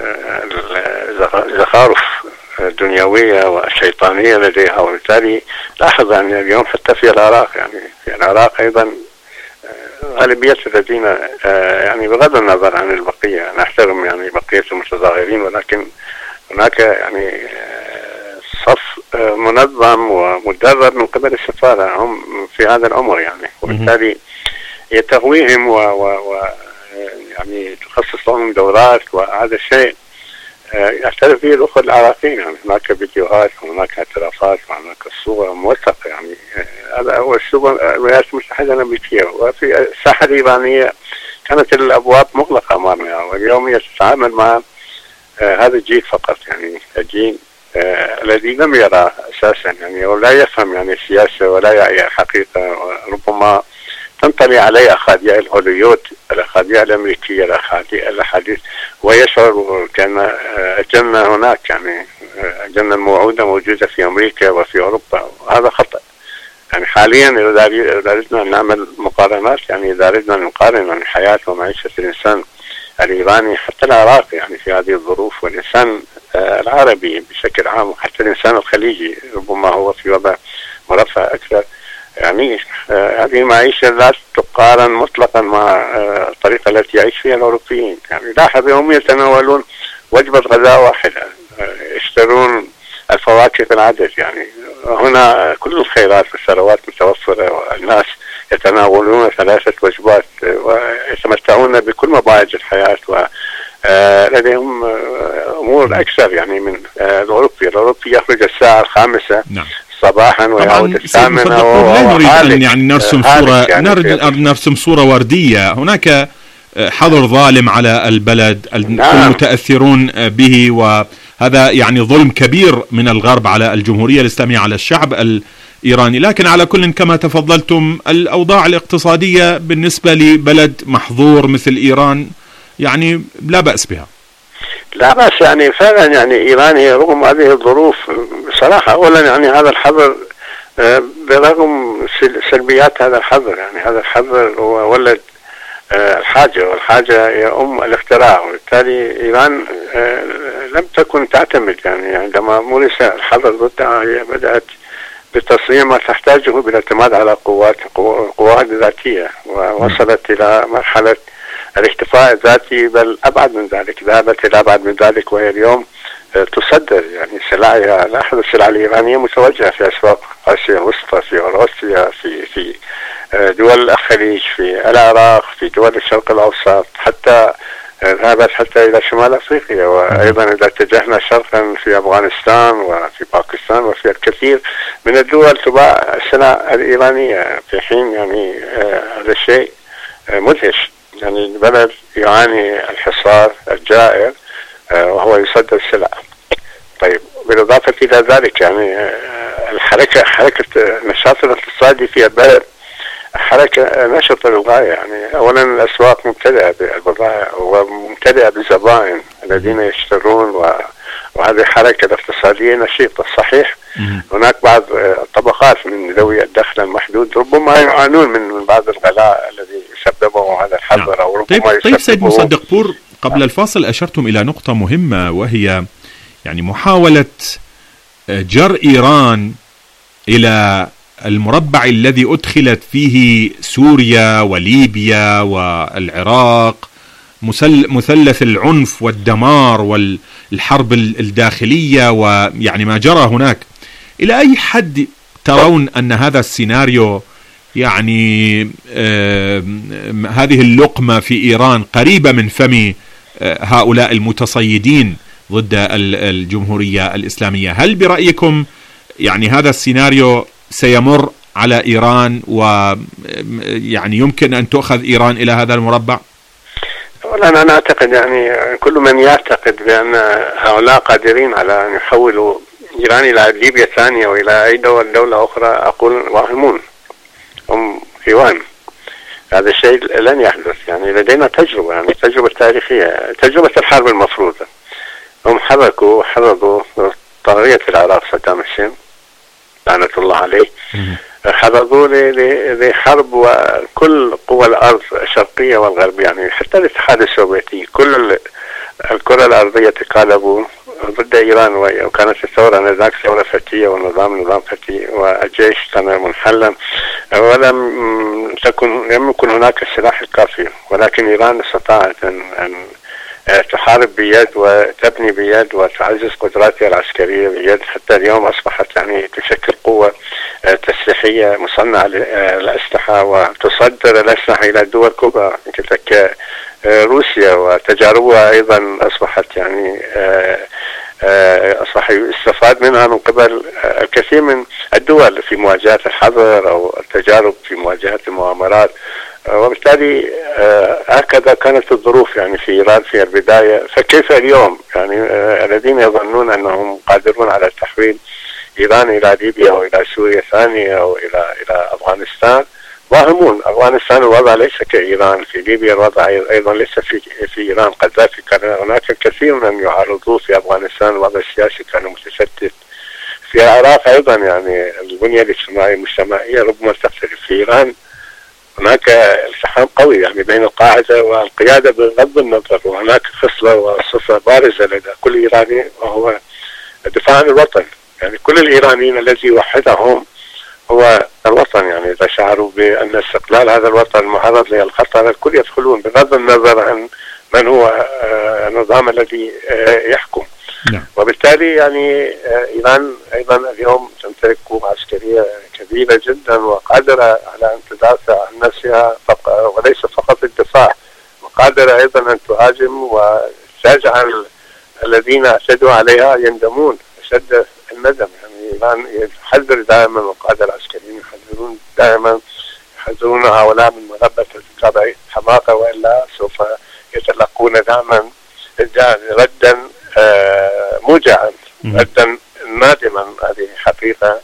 الزخارف الدنيوية والشيطانية لديها. وبالتالي لاحظ يعني اليوم حتى في العراق، يعني في العراق أيضا غالبية الذين يعني بغض النظر عن البقية، نحترم يعني بقية المتظاهرين، ولكن هناك يعني صف منظم ومدرب من قبل السفارة هم في هذا الأمر يعني. وبالتالي يتغويهم و, و, و يعني تخصص لهم دورات، وهذا الشيء يعترف به الأخوة العراقيين. يعني هناك فيديوهات وهناك اعترافات وهناك صور موثقة. يعني هذا هو أسلوب الولايات المتحدة الأمريكية. وفي الساحة الإيرانية كانت الأبواب مغلقة أمامها، واليوم هي تتعامل مع هذا الجيل فقط، يعني الجيل الذي لم يرى أساسا يعني ولا يفهم يعني السياسة ولا يعي الحقيقة، ربما تنطلي عليه أخاديع الهوليود، الأخاديع الأمريكية، الأحاديث، ويشعر كأن الجنة هناك، يعني الجنة الموعودة موجودة في أمريكا وفي أوروبا، وهذا خطأ. يعني حاليا إذا أردنا أن نعمل مقارنات، يعني إذا أردنا أن نقارن عن حياة ومعيشة الإنسان الإيراني حتى العراقي يعني في هذه الظروف، والإنسان العربي بشكل عام، وحتى الإنسان الخليجي ربما هو في وضع مرفه أكثر، يعني هذه المعيشة لا تقارن مطلقا مع الطريقة التي يعيش فيها الأوروبيين. يعني لاحظ هم يتناولون وجبة غذاء واحدة، يشترون الفواكه بالعدد، يعني هنا كل الخيرات والثروات متوفرة، والناس يتناولون ثلاثة وجبات ويتمتعون بكل مباهج الحياة، ولديهم أمور أكثر يعني من الأوروبي. الأوروبي يخرج الساعة الخامسة نعم. صباحا ويعود الثامنة. لا نريد أن يعني نرسم صورة يعني نريد أن نرسم صورة وردية، هناك حظر ظالم على البلد، نعم. المتأثرون به، وهذا يعني ظلم كبير من الغرب على الجمهورية الإسلامية، على الشعب الإيراني. لكن على كل كما تفضلتم الأوضاع الاقتصادية بالنسبة لبلد محظور مثل إيران يعني لا بأس بها. لا بأس يعني فعلا، يعني إيران هي رغم هذه الظروف بصراحة، أولا يعني هذا الحظر برغم سلبيات هذا الحظر، يعني هذا الحظر هو ولد الحاجة، والحاجة هي أم الاختراع، وبالتالي إيران لم تكن تعتمد، يعني عندما مورس الحظر ضدها هي بدأت بتصنيع ما تحتاجه بالاعتماد على قوات قوات ذاتية، ووصلت إلى مرحلة الاكتفاء الذاتي، بل أبعد من ذلك، ذهبت إلى أبعد من ذلك، وهي اليوم تصدر يعني سلعها. لاحظ السلع الإيرانية متوجهة في أسواق آسيا الوسطى، في روسيا، في في دول الخليج، في العراق، في دول الشرق الأوسط، حتى ذهبت حتى إلى شمال أفريقيا، وأيضا إذا اتجهنا شرقا في أفغانستان وفي باكستان وفي الكثير من الدول تباع السلع الإيرانية، في حين يعني هذا الشيء مدهش. يعني البلد يعاني الحصار الجائر وهو يصدر السلع. طيب بالإضافة إلى ذلك يعني الحركة حركة النشاط الاقتصادي في البلد حركة نشطة للغاية، يعني أولا الأسواق ممتلئة بالبضائع وممتلئة بالزبائن الذين يشترون، وهذه الحركة الاقتصادية نشيطة. صحيح هناك بعض الطبقات من ذوي الدخل المحدود ربما يعانون من بعض الغلاء الذي سببه هذا الحظر، أو ربما طيب, طيب سيد مصدق بور، قبل الفاصل أشرتم إلى نقطة مهمة، وهي يعني محاولة جر إيران إلى المربع الذي أدخلت فيه سوريا وليبيا والعراق، مثلث العنف والدمار والحرب الداخلية، ويعني ما جرى هناك. إلى أي حد ترون أن هذا السيناريو يعني آه هذه اللقمة في إيران قريبة من فم آه هؤلاء المتصيدين ضد الجمهورية الإسلامية؟ هل برأيكم يعني هذا السيناريو سيمر على إيران، ويعني يمكن أن تؤخذ إيران إلى هذا المربع؟ أولا أنا أعتقد يعني كل من يعتقد بأن هؤلاء قادرين على أن يحولوا إيران إلى ليبيا ثانية وإلى أي دولة, دولة أخرى أقول واهمون، هم هوان. هذا الشيء لن يحدث. يعني لدينا تجربة، يعني تجربة تاريخية، تجربة الحرب المفروضة. هم حركوا حرضوا طاغية العراق صدام حسين لعنة الله عليه، حرضوا لحرب وكل قوى الأرض الشرقية والغربية، يعني حتى الاتحاد السوفيتي، كل الكرة الأرضية تقالبوا ضد إيران، وكانت الثورة آنذاك ثورة فتية والنظام نظام فتي، والجيش كان منحلا، ولم تكن لم يكن هناك السلاح الكافي، ولكن إيران استطاعت أن, أن تحارب بيد وتبني بيد وتعزز قدراتها العسكرية بيد، حتى اليوم أصبحت يعني تشكل قوة تسليحية مصنعة للأسلحة، وتصدر الأسلحة إلى دول كبرى كروسيا، وتجاربها أيضا أصبحت يعني أصبح يستفاد منها من قبل الكثير من الدول في مواجهة الحظر أو التجارب في مواجهة المؤامرات. وبالتالي هكذا كانت الظروف يعني في إيران في البداية. فكيف اليوم يعني الذين يظنون أنهم قادرون على تحويل إيران إلى ليبيا أو إلى سوريا ثانية أو إلى إلى أفغانستان واهمون. أفغانستان الوضع ليس كإيران، في ليبيا الوضع أيضا ليس في في إيران. قذافي كان هناك الكثير من يعارضوه في أفغانستان، الوضع السياسي كان متشتت. في العراق أيضا يعني البنية الاجتماعية المجتمعية ربما تختلف. في إيران هناك التحام قوي يعني بين القاعدة والقيادة بغض النظر، وهناك خصلة وصفة بارزة لدى كل إيراني وهو الدفاع عن الوطن. يعني كل الإيرانيين الذي يوحدهم هو الوطن. يعني إذا شعروا بأن استقلال هذا الوطن معرض للخطر الكل يدخلون بغض النظر عن من هو النظام الذي يحكم. نعم. وبالتالي يعني إيران أيضا اليوم تمتلك قوة عسكرية كبيرة جدا وقادرة على أن تدافع عن نفسها وليس فقط الدفاع، وقادرة أيضا أن تهاجم وتجعل الذين اعتدوا عليها يندمون أشد الندم. يعني إيران يحذر دائما القادة العسكريين يحذرون دائما يحذرون هؤلاء من مغبة التبع حماقة، وإلا سوف يتلقون دائما ردا موجعا ردا نادما. هذه حقيقة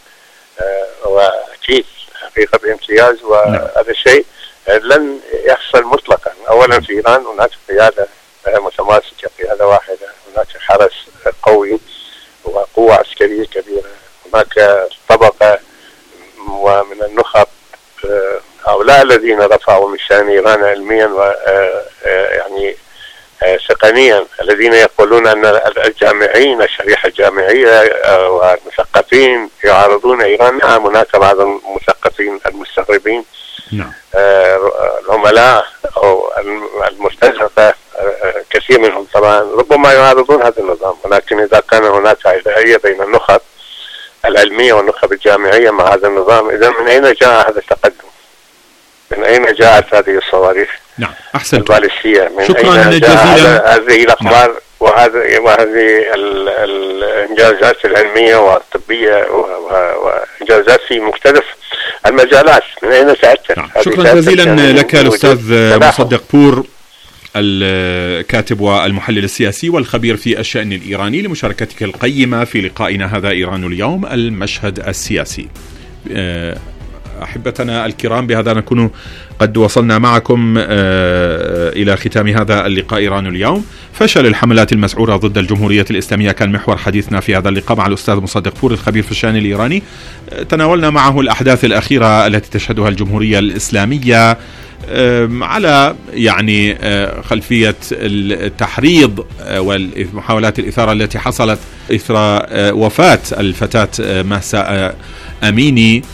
وأكيد حقيقة بامتياز، وهذا الشيء لن يحصل مطلقا. أولا في إيران هناك قيادة متماسكة، قيادة واحدة، هناك حرس قوي وقوة عسكرية كبيرة، هناك طبقة ومن النخب هؤلاء الذين رفعوا من شأن إيران علميا و يعني تقنيا، الذين يقولون أن الجامعين الشريحة الجامعية والمثقفين يعارضون إيران. نعم هناك بعض المثقفين المستغربين، نعم. العملاء أو المستشرقة كثير منهم طبعا ربما يعارضون هذا النظام، ولكن إذا كان هناك عدائية بين النخب العلمية والنخب الجامعية مع هذا النظام، إذا من أين جاء هذا التقدم؟ من أين جاءت هذه الصواريخ؟ نعم أحسنت. البالستية من شكرا أين جزيلا. هذه الأقمار؟ نعم. وهذه وهذه الإنجازات العلمية والطبية وإنجازات في مختلف المجالات من أين تأتت؟ نعم. شكرا جزيلا لك الأستاذ مصدق بور، الكاتب والمحلل السياسي والخبير في الشأن الإيراني، لمشاركتك القيمة في لقائنا هذا إيران اليوم المشهد السياسي. أحبتنا الكرام، بهذا نكون قد وصلنا معكم إلى ختام هذا اللقاء إيران اليوم. فشل الحملات المسعورة ضد الجمهورية الإسلامية كان محور حديثنا في هذا اللقاء مع الأستاذ مصدق بور الخبير في الشأن الإيراني. تناولنا معه الأحداث الأخيرة التي تشهدها الجمهورية الإسلامية على يعني خلفية التحريض والمحاولات الإثارة التي حصلت إثر وفاة الفتاة مهسا أميني،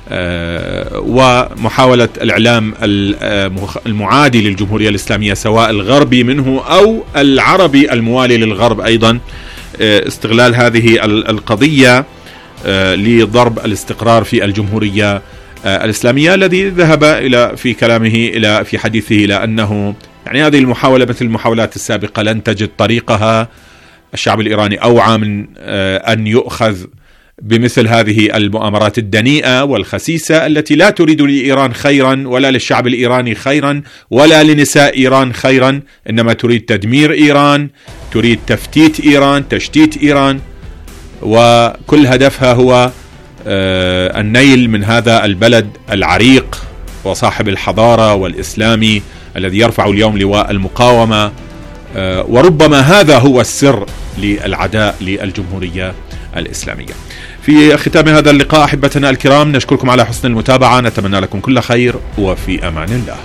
ومحاولة الإعلام المعادي للجمهورية الإسلامية سواء الغربي منه أو العربي الموالي للغرب أيضا، استغلال هذه القضية لضرب الاستقرار في الجمهورية الإسلامية، الذي ذهب إلى في كلامه إلى في حديثه إلى أنه يعني هذه المحاولة مثل المحاولات السابقة لن تجد طريقها. الشعب الإيراني أوعى من أن يؤخذ بمثل هذه المؤامرات الدنيئة والخسيسة التي لا تريد لإيران خيرا ولا للشعب الإيراني خيرا ولا لنساء إيران خيرا، إنما تريد تدمير إيران، تريد تفتيت إيران، تشتيت إيران، وكل هدفها هو النيل من هذا البلد العريق وصاحب الحضارة والإسلامي الذي يرفع اليوم لواء المقاومة. وربما هذا هو السر للعداء للجمهورية الإسلامية. في ختام هذا اللقاء أحبتنا الكرام، نشكركم على حسن المتابعة، نتمنى لكم كل خير وفي أمان الله.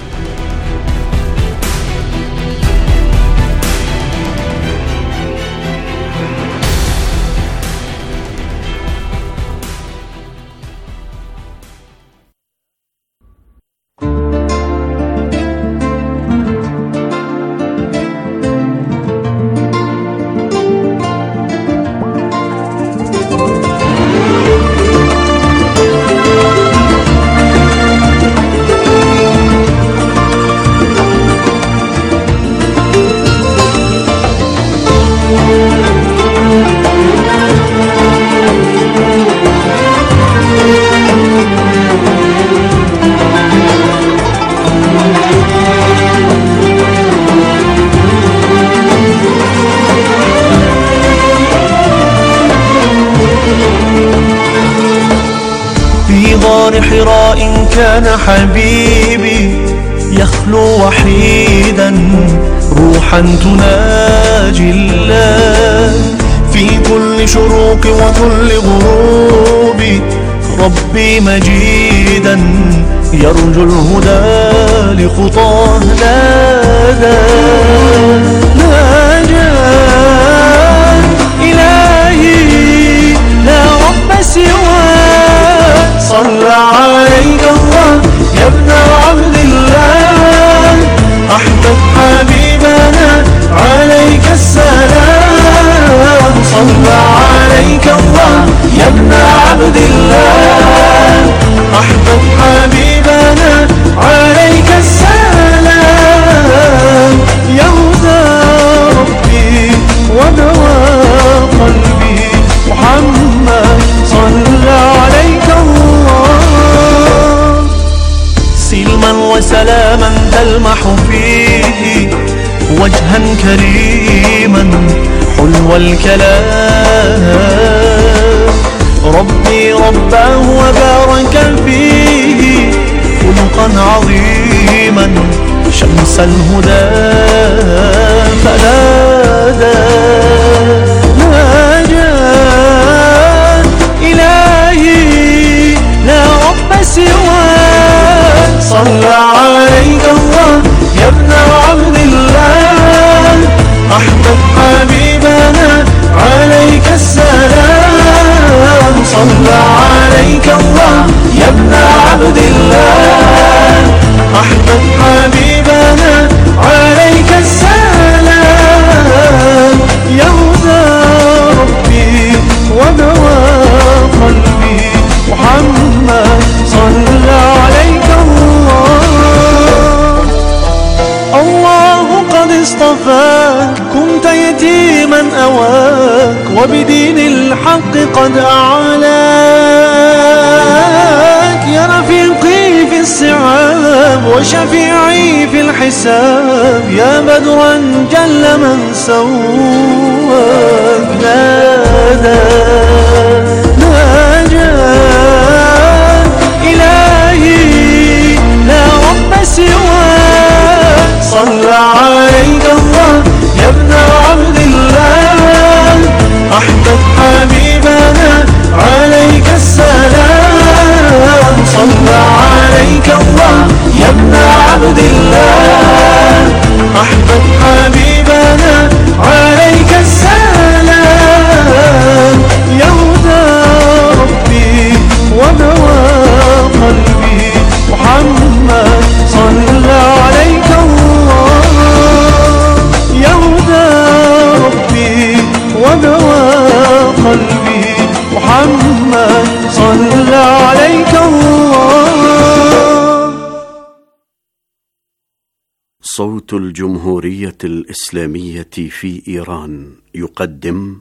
كان حبيبي يخلو وحيدا روحا تناجي الله في كل شروق وكل غروب ربي مجيدا يرجو الهدى لخطاه نادى ناجى إلهي لا رب سواك صلى عليك الله يا ابن عبد الله أحبب حبيبنا عليك السلام صلى عليك الله يا ابن عبد الله أحبب حبيبنا عليك السلام يا هدى ربي ودواء قلبي محمد صلى عليك الله سلما وسلاما تلمح فيه وجها كريما حلو الكلام ربي رباه وبارك فيه خلقا عظيما شمس الهدى فنادى ناجى إلهي لا رب سواك صلى عليك الله يا ابن عبد الله أحبب حبيبنا عليك السلام صلى عليك الله يا ابن عبد الله أحبب حبيبنا عليك السلام يا هدى ربي ودواء قلبي محمد صلى عليك الله الله قد اصطفاك كنت يتيما أواك وبدين الحق قد أعلاك يا رفيقي في الصعاب وشفيعي في الحساب يا بدرا جل من سواك نادى ناجى إلهي لا رب سواك صلى عليك الله يا ابن عبد الله أحبب حبيبنا عليك السلام صلى عليك الله يا ابن عبد الله أحبب حبيبنا عليك السلام يا هدى ربي ودواء قلبي محمد صلى عليك الله يا هدى ربي ودواء قلبي محمد صلى عليك الله. صوت الجمهورية الإسلامية في إيران يقدم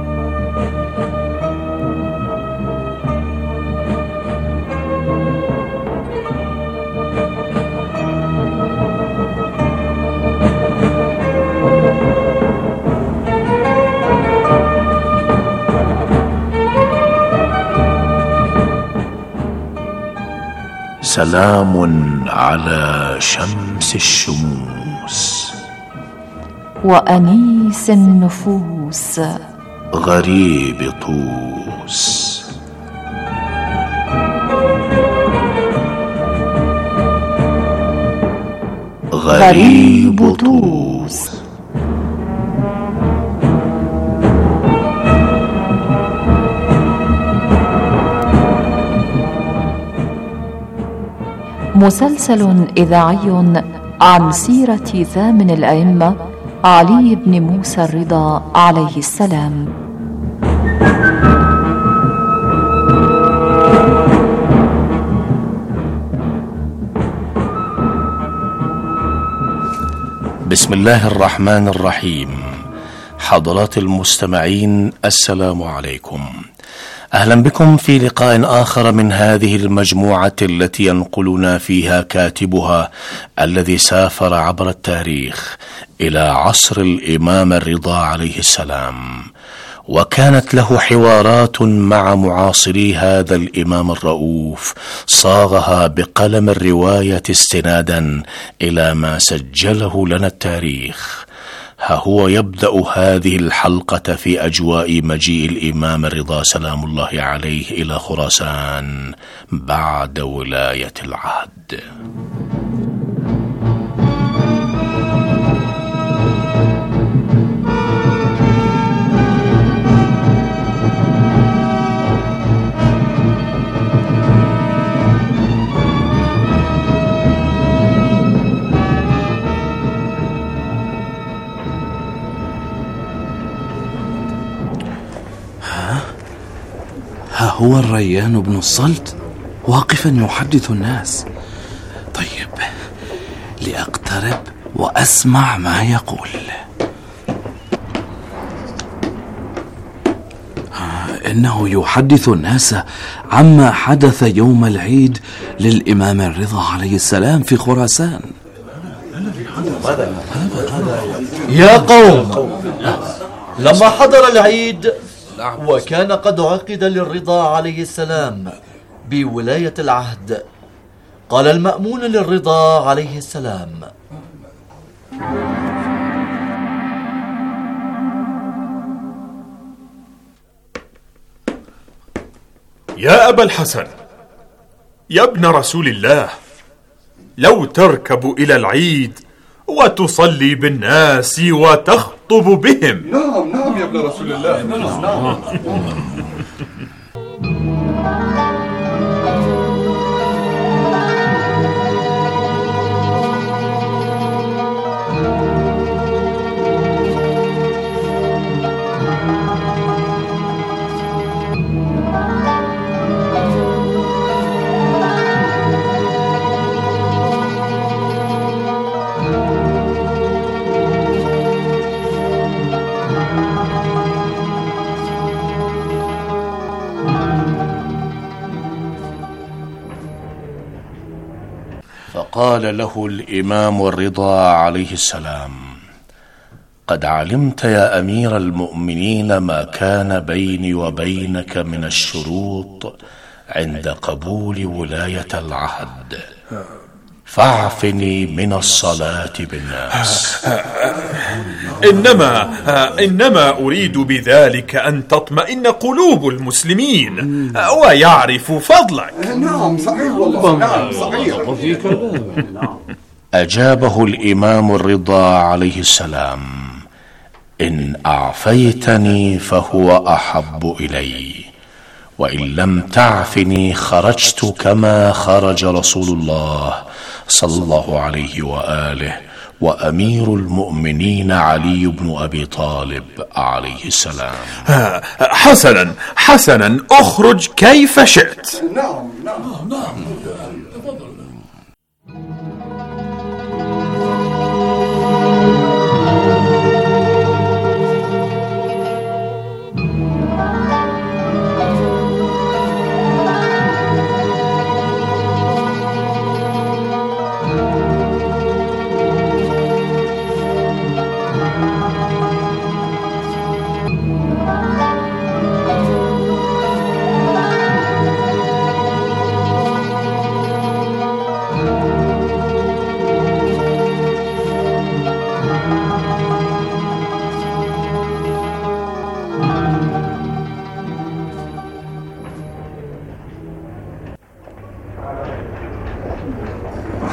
سلام على شمس الشموس وأنيس النفوس غريب طوس غريب طوس مسلسل إذاعي عن سيرة ثامن الأئمة علي بن موسى الرضا عليه السلام. بسم الله الرحمن الرحيم. حضرات المستمعين السلام عليكم، أهلا بكم في لقاء آخر من هذه المجموعة التي ينقلنا فيها كاتبها الذي سافر عبر التاريخ إلى عصر الإمام الرضا عليه السلام، وكانت له حوارات مع معاصري هذا الإمام الرؤوف صاغها بقلم الرواية استنادا إلى ما سجله لنا التاريخ. ها هو يبدأ هذه الحلقة في أجواء مجيء الإمام الرضا سلام الله عليه إلى خراسان بعد ولاية العهد. ها هو الريان بن الصلت واقفا يحدث الناس. طيب، لأقترب وأسمع ما يقول. إنه يحدث الناس عما حدث يوم العيد للإمام الرضا عليه السلام في خراسان. يا قوم، لما حضر العيد وكان قد عقد للرضا عليه السلام بولاية العهد، قال المأمون للرضا عليه السلام: يا أبا الحسن، يا ابن رسول الله، لو تركب إلى العيد وتصلي بالناس وتخطب بهم. نعم نعم يا ابن رسول الله. نعم. فقال له الإمام الرضا عليه السلام: قد علمت يا أمير المؤمنين ما كان بيني وبينك من الشروط عند قبول ولاية العهد، فاعفني من الصلاة بالناس. إنما إنما أريد بذلك أن تطمئن قلوب المسلمين ويعرفوا فضلك. نعم صحيح والله. نعم صحيح. أجابه الإمام الرضا عليه السلام: إن أعفيتني فهو أحب إلي، وإن لم تعفني خرجت كما خرج رسول الله صلى الله عليه وآله وأمير المؤمنين علي بن أبي طالب عليه السلام. حسنا حسنا، أخرج كيف شئت. نعم نعم نعم.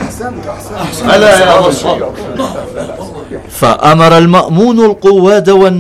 فأمر المأمون القواد والناس